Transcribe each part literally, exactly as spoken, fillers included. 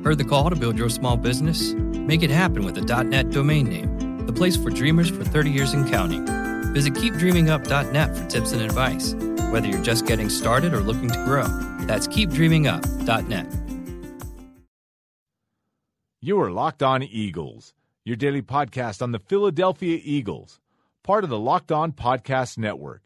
Heard the call to build your small business? Make it happen with a .net domain name, the place for dreamers for thirty years and counting. Visit keep dreaming up dot net for tips and advice, whether you're just getting started or looking to grow. That's keep dreaming up dot net. You are Locked On Eagles, your daily podcast on the Philadelphia Eagles, part of the Locked On Podcast Network.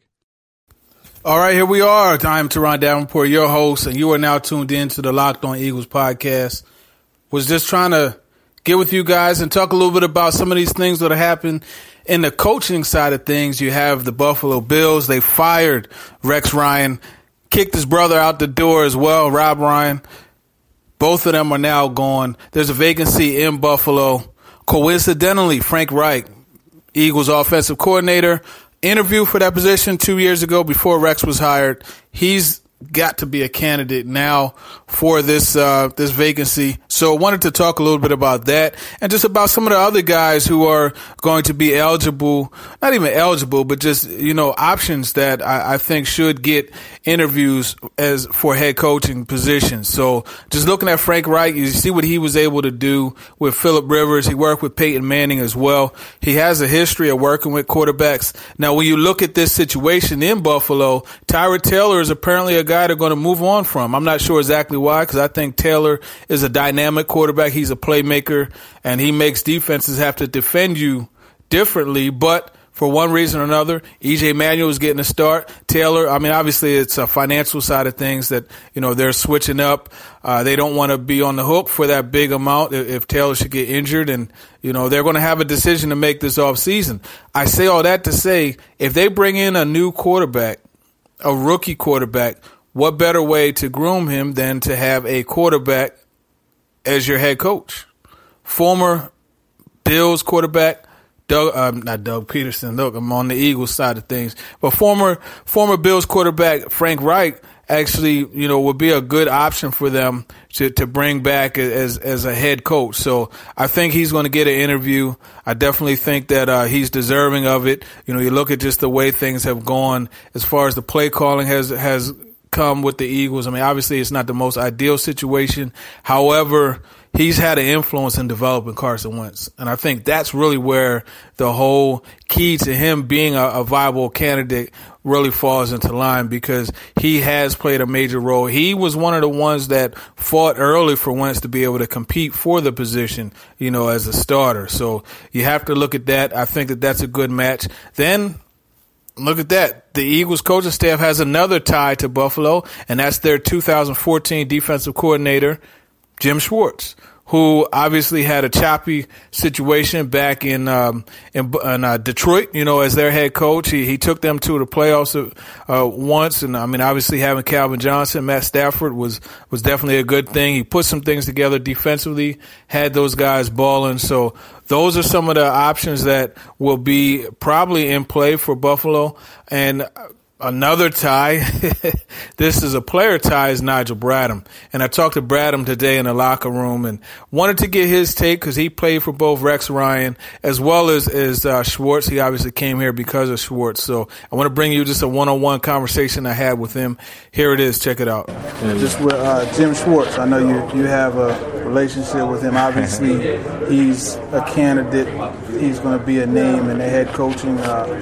All right, here we are. I am Teron Davenport, your host, and you are now tuned in to the Locked On Eagles podcast. Was just trying to get with you guys and talk a little bit about some of these things that have happened in the coaching side of things. You have the Buffalo Bills. They fired Rex Ryan, kicked his brother out the door as well, Rob Ryan. Both of them are now gone. There's a vacancy in Buffalo. Coincidentally, Frank Reich, Eagles offensive coordinator, interviewed for that position two years ago before Rex was hired. He's got to be a candidate now for this uh, this vacancy. So I wanted to talk a little bit about that and just about some of the other guys who are going to be eligible, not even eligible, but just, you know, options that I, I think should get interviews as for head coaching positions. So just looking at Frank Reich, you see what he was able to do with Phillip Rivers. He worked with Peyton Manning as well. He has a history of working with quarterbacks. Now, when you look at this situation in Buffalo, Tyrod Taylor is apparently a guy they're going to move on from. I'm not sure exactly why, because I think Taylor is a dynamic quarterback. He's a playmaker, and he makes defenses have to defend you differently. But for one reason or another, E J Manuel is getting a start. Taylor, I mean, obviously it's a financial side of things that, you know, they're switching up. Uh, they don't want to be on the hook for that big amount if, if Taylor should get injured. And, you know, they're going to have a decision to make this offseason. I say all that to say, if they bring in a new quarterback, a rookie quarterback, what better way to groom him than to have a quarterback as your head coach? Former Bills quarterback, Doug, um, not Doug Peterson. Look, I'm on the Eagles side of things. But former former Bills quarterback Frank Reich actually, you know, would be a good option for them to, to bring back as as a head coach. So I think he's going to get an interview. I definitely think that uh, he's deserving of it. You know, you look at just the way things have gone as far as the play calling has has come with the Eagles. I mean, obviously it's not the most ideal situation. However, he's had an influence in developing Carson Wentz. And I think that's really where the whole key to him being a, a viable candidate really falls into line, because he has played a major role. He was one of the ones that fought early for Wentz to be able to compete for the position, you know, as a starter. So you have to look at that. I think that that's a good match. Then look at that. The Eagles coaching staff has another tie to Buffalo, and that's their two thousand fourteen defensive coordinator, Jim Schwartz, who obviously had a choppy situation back in um, in, in uh, Detroit, you know, as their head coach. He, he took them to the playoffs uh, once, and I mean, obviously having Calvin Johnson, Matt Stafford was was definitely a good thing. He put some things together defensively, had those guys balling. So those are some of the options that will be probably in play for Buffalo. And another tie, this is a player tie, is Nigel Bradham. And I talked to Bradham today in the locker room and wanted to get his take, because he played for both Rex Ryan as well as, as uh, Schwartz. He obviously came here because of Schwartz. So I want to bring you just a one-on-one conversation I had with him. Here it is. Check it out. Just with uh, Jim Schwartz, I know you, you have a relationship with him. Obviously, he's a candidate. He's going to be a name in the head coaching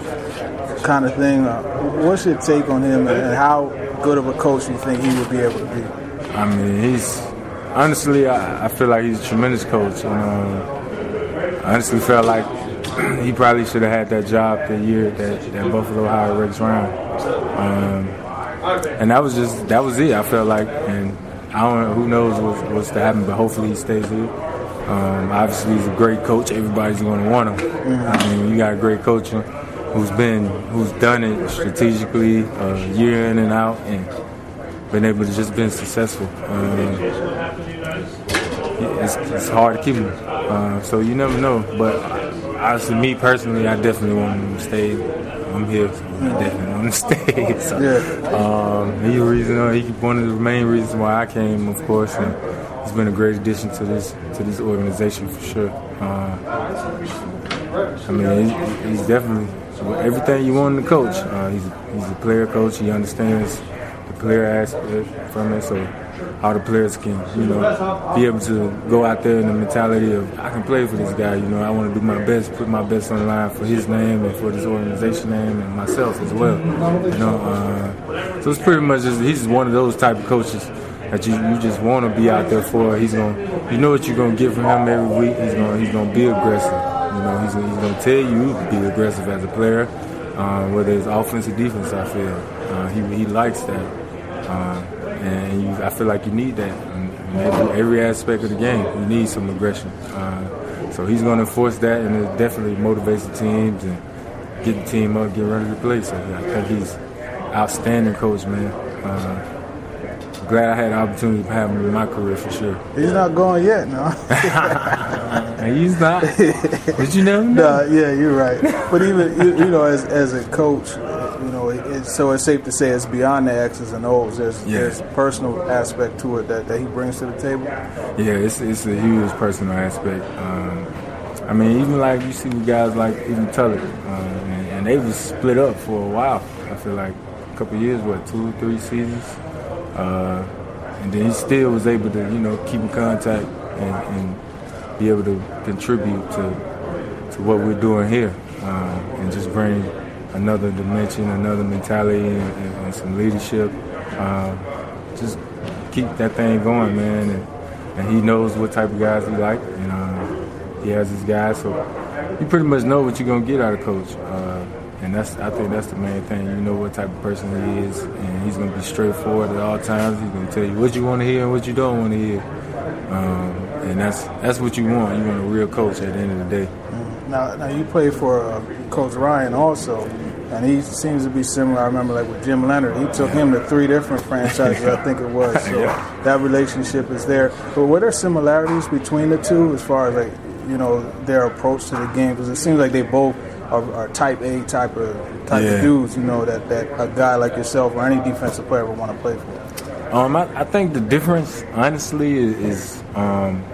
uh, kind of thing. Uh, what's your take on him, and how good of a coach do you think he would be able to be? I mean, he's honestly, I, I feel like he's a tremendous coach. And, uh, I honestly felt like he probably should have had that job the year that, that Buffalo hired Rex Ryan. Um, and that was just that was it. I felt like, and I don't know, who knows what's, what's to happen, but hopefully he stays here. Um, obviously, he's a great coach. Everybody's going to want him. Mm-hmm. I mean, you got a great coach who's been, who's done it strategically, uh, year in and out, and been able to just been successful. Um, it's, it's hard to keep him, uh, so you never know. But honestly, me personally, I definitely want him to stay. I'm here, so I definitely want him to stay. So, yeah. um, he's the reason, he one of the main reasons why I came, of course, and he's been a great addition to this to this organization for sure. Uh, I mean, he, he's definitely everything you want in a coach. Uh, he's he's a player coach. He understands the player aspect from it. So all the players can, you know, be able to go out there in the mentality of, I can play for this guy, you know, I want to do my best, put my best on the line for his name and for this organization name and myself as well, you know. Uh, so it's pretty much just, he's one of those type of coaches that you, you just want to be out there for. He's going to, you know what you're going to get from him every week. He's going he's gonna be aggressive. You know, he's, he's going to tell you to be aggressive as a player, uh, whether it's offense or defense, I feel. Uh, he, he likes that. Uh, and you, I feel like you need that in, in every, every aspect of the game. You need some aggression. Uh, so he's going to enforce that, and it definitely motivates the teams and get the team up, get ready to play. So I think he's an outstanding coach, man. Uh, Glad I had the opportunity to have him in my career for sure. He's not going yet, no. He's not. But you never know. Nah, yeah, you're right. But even you, you know, as as a coach, you know, it's, so it's safe to say it's beyond the X's and O's. There's yeah. there's a personal aspect to it that, that he brings to the table. Yeah, it's it's a huge personal aspect. Um, I mean, even like you see with guys like even Tully, uh, and, and they was split up for a while. I feel like a couple of years, what, two or three seasons. Uh, and then he still was able to, you know, keep in contact and, and be able to contribute to to what we're doing here, uh, and just bring another dimension, another mentality, and, and, and some leadership. Uh, just keep that thing going, man. And, and he knows what type of guys he like, and uh, he has his guys, so you pretty much know what you're gonna get out of Coach. Uh, And that's, I think that's the main thing. You know what type of person he is, and he's going to be straightforward at all times. He's going to tell you what you want to hear and what you don't want to hear. Um, and that's that's what you want. You want a real coach at the end of the day. Now, now you play for uh, Coach Ryan also, and he seems to be similar. I remember like with Jim Leonard, he took him to three different franchises, I think it was. So yeah. that relationship is there. But were there similarities between the two as far as like, you know, their approach to the game? Because it seems like they both Are, are type A type of type yeah. of dudes, you know, that, that a guy like yourself or any defensive player would want to play for. Um, I, I think the difference, honestly, is, is um,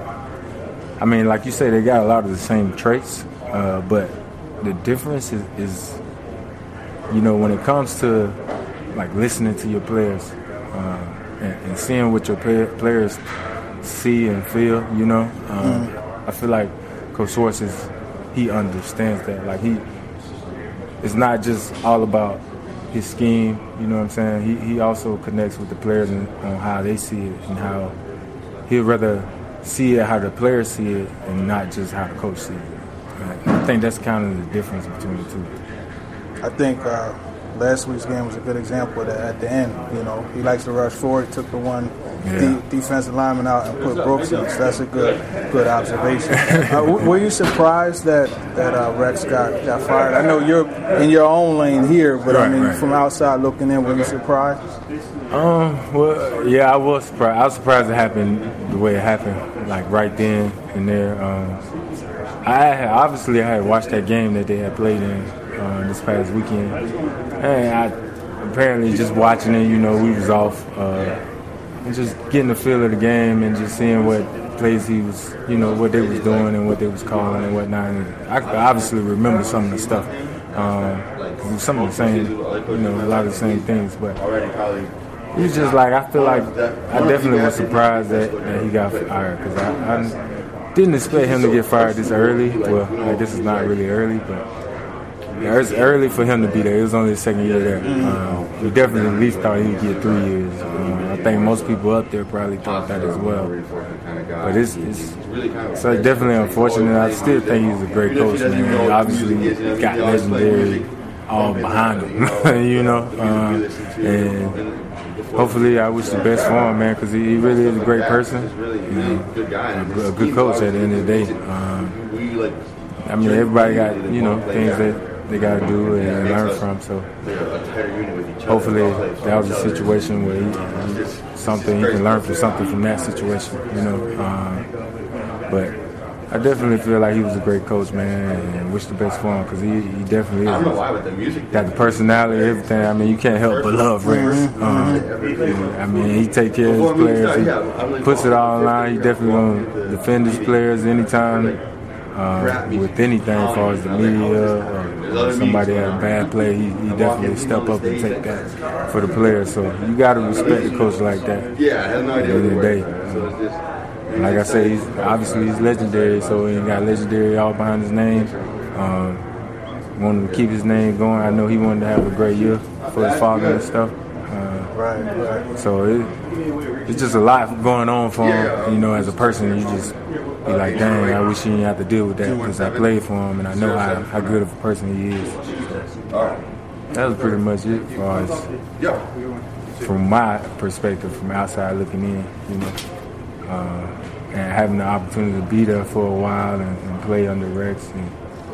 I mean, like you say, they got a lot of the same traits, uh, but the difference is, is, you know, when it comes to like listening to your players uh, and, and seeing what your play, players see and feel, you know, um, mm. I feel like Coach Schwartz is. He understands that. Like, he, it's not just all about his scheme, you know what I'm saying? He he also connects with the players and, on how they see it and how he'd rather see it how the players see it and not just how the coach sees it. Right? I think that's kind of the difference between the two. I think uh, last week's game was a good example of that at the end. You know, he likes to rush forward. He took the one yeah. de- defensive lineman out and put Brooks in. So that's a good good observation. uh, w- were you surprised that that uh, Rex got, got fired? I know you're in your own lane here, but right, I mean, right. from outside looking in, were you surprised? Um. Well, yeah, I was surprised. I was surprised it happened the way it happened, like right then and there. Um, I had, obviously I had watched that game that they had played in uh, this past weekend, and I apparently just watching it, you know, we was off. Uh, And just getting the feel of the game and just seeing what plays he was, you know, what they was doing and what they was calling and whatnot. And I could obviously remember some of the stuff. Um, it was some of the same, you know, a lot of the same things. But it was just like, I feel like I definitely was surprised that, that he got fired because I, I didn't expect him to get fired this early. Well, like, this is not really early, but yeah, it's early for him to be there. It was only his second year there. Um, we definitely at least thought he would get three years. Um, I think most people up there probably thought that as well. But it's, it's so definitely unfortunate. I still think he's a great coach, man. He obviously got legendary all behind him, you know. Um, and hopefully I wish the best for him, man, because he, he really is a great person. You know, a, a good coach at the end of the day. Um, I mean, everybody got, you know, things that they got to do and learn from. So hopefully that was a situation where he, something he can learn from something from that situation, you know. Um, but I definitely feel like he was a great coach, man, and wish the best for him because he, he definitely is. Got the personality, everything. I mean, you can't help but love Rex. Um, I mean, he take care of his players. He puts it all on line. He definitely gonna defend his players anytime. uh, with anything as far as the media or, or somebody had a bad play, he, he definitely step up and take that for the players. So you got to respect the coach like that at the end of the day. Um, like I say, he's, obviously he's legendary, so he ain't got legendary all behind his name. Um, wanted to keep his name going. I know he wanted to have a great year for his father and stuff. Uh, right, right. So it, it's just a lot going on for him, you know, as a person. You just be like, dang, I wish he didn't have to deal with that because I played for him and I know how, how good of a person he is. So that was pretty much it as far as from my perspective, from outside looking in, you know. Uh, and having the opportunity to be there for a while and, and play under Rex and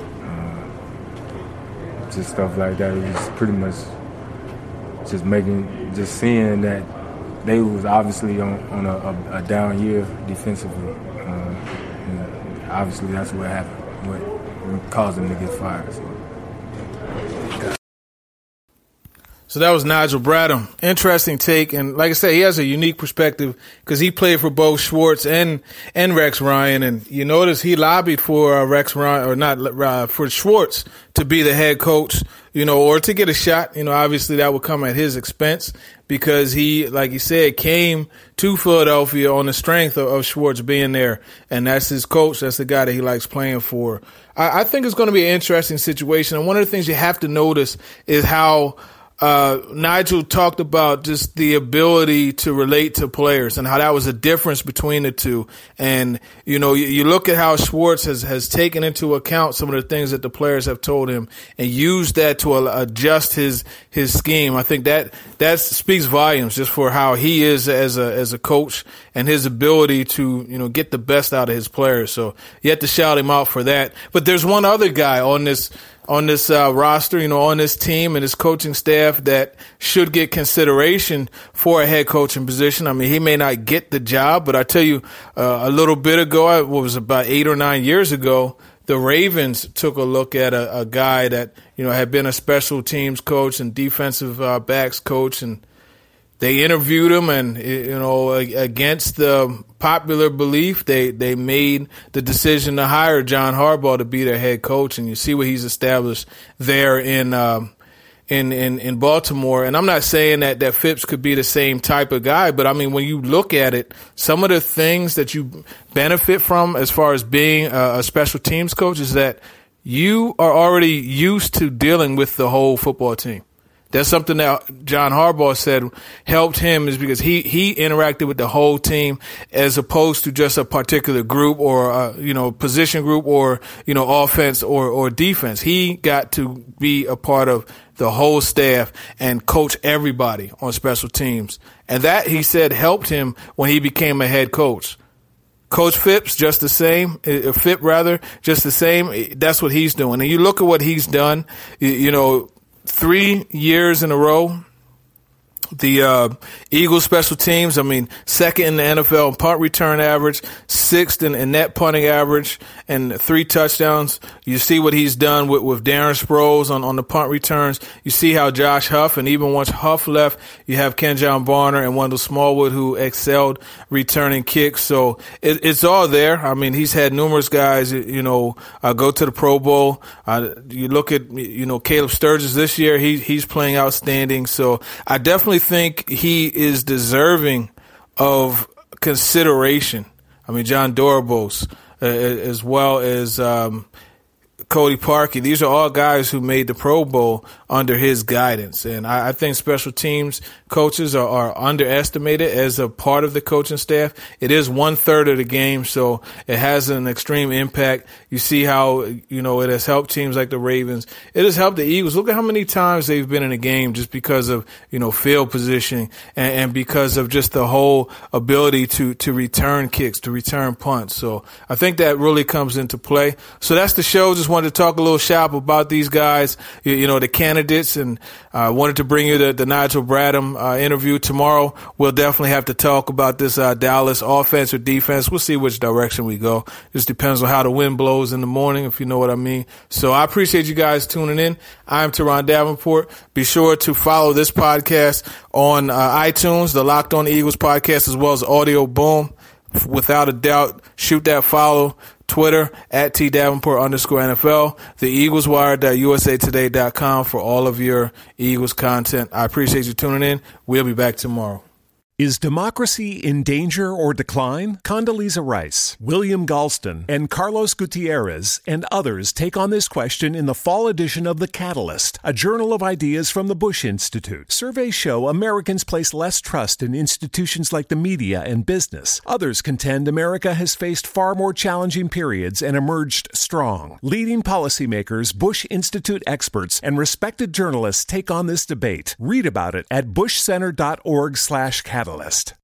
uh, just stuff like that. It was pretty much just making, just seeing that they was obviously on, on a, a, a down year defensively. Uh, and obviously that's what happened, what caused them to get fired. So. So that was Nigel Bradham. Interesting take. And like I said, he has a unique perspective because he played for both Schwartz and, and Rex Ryan. And you notice he lobbied for uh, Rex Ryan, or not, uh, for Schwartz to be the head coach, you know, or to get a shot. You know, obviously that would come at his expense because he, like he said, came to Philadelphia on the strength of, of Schwartz being there. And that's his coach. That's the guy that he likes playing for. I, I think it's going to be an interesting situation. And one of the things you have to notice is how Uh, Nigel talked about just the ability to relate to players and how that was a difference between the two. And, you know, you, you look at how Schwartz has, has taken into account some of the things that the players have told him and used that to uh, adjust his, his scheme. I think that, that speaks volumes just for how he is as a, as a coach and his ability to, you know, get the best out of his players. So you have to shout him out for that. But there's one other guy on this on this uh, roster, you know, on this team and his coaching staff that should get consideration for a head coaching position. I mean, he may not get the job, but I tell you, uh, a little bit ago, what was about eight or nine years ago, the Ravens took a look at a, a guy that, you know, had been a special teams coach and defensive uh, backs coach, and they interviewed him, and, you know, against the popular belief, they, they made the decision to hire John Harbaugh to be their head coach. And you see what he's established there in, um, in, in, in Baltimore. And I'm not saying that, that Phipps could be the same type of guy, but I mean, when you look at it, some of the things that you benefit from as far as being a, a special teams coach is that you are already used to dealing with the whole football team. That's something that John Harbaugh said helped him, is because he, he interacted with the whole team as opposed to just a particular group or, a, you know, position group or, you know, offense or, or defense. He got to be a part of the whole staff and coach everybody on special teams. And that, he said, helped him when he became a head coach. Coach Phipps, just the same, uh, Phipp rather, just the same. That's what he's doing. And you look at what he's done, you, you know, three years in a row, the uh, Eagles special teams, I mean, second in the N F L in punt return average, sixth in, in net punting average, and three touchdowns. You see what he's done with, with Darren Sproles on, on the punt returns. You see how Josh Huff, and even once Huff left, you have Kenjon Barner and Wendell Smallwood, who excelled returning kicks. So it, it's all there. I mean, he's had numerous guys, you know, uh, go to the Pro Bowl. Uh, you look at, you know, Caleb Sturgis this year, he, he's playing outstanding. So I definitely think he is deserving of consideration. I mean, John Dorobos, uh, as well as um, Cody Parkey. These are all guys who made the Pro Bowl under his guidance. And I, I think special teams coaches are, are underestimated as a part of the coaching staff. It is one third of the game, so it has an extreme impact. You see how, you know, it has helped teams like the Ravens. It has helped the Eagles. Look at how many times they've been in a game just because of, you know, field positioning and, and because of just the whole ability to, to return kicks, to return punts. So I think that really comes into play. So that's the show. Just wanted to talk a little shop about these guys, you, you know, the candidates, and I uh, wanted to bring you the, the Nigel Bradham uh, interview. Tomorrow we'll definitely have to talk about this uh, Dallas offense or defense. We'll see which direction we go. Just depends on how the wind blows in the morning, if you know what I mean. So I appreciate you guys tuning in. I'm Teron Davenport. Be sure to follow this podcast on uh, iTunes, the Locked On Eagles podcast, as well as Audio Boom. Without a doubt, shoot that follow. Twitter at T Davenport underscore N F L, the Eagles Wire dot U S A Today dot com for all of your Eagles content. I appreciate you tuning in. We'll be back tomorrow. Is democracy in danger or decline? Condoleezza Rice, William Galston, and Carlos Gutierrez and others take on this question in the fall edition of The Catalyst, a journal of ideas from the Bush Institute. Surveys show Americans place less trust in institutions like the media and business. Others contend America has faced far more challenging periods and emerged strong. Leading policymakers, Bush Institute experts, and respected journalists take on this debate. Read about it at bushcenter dot org slash catalyst.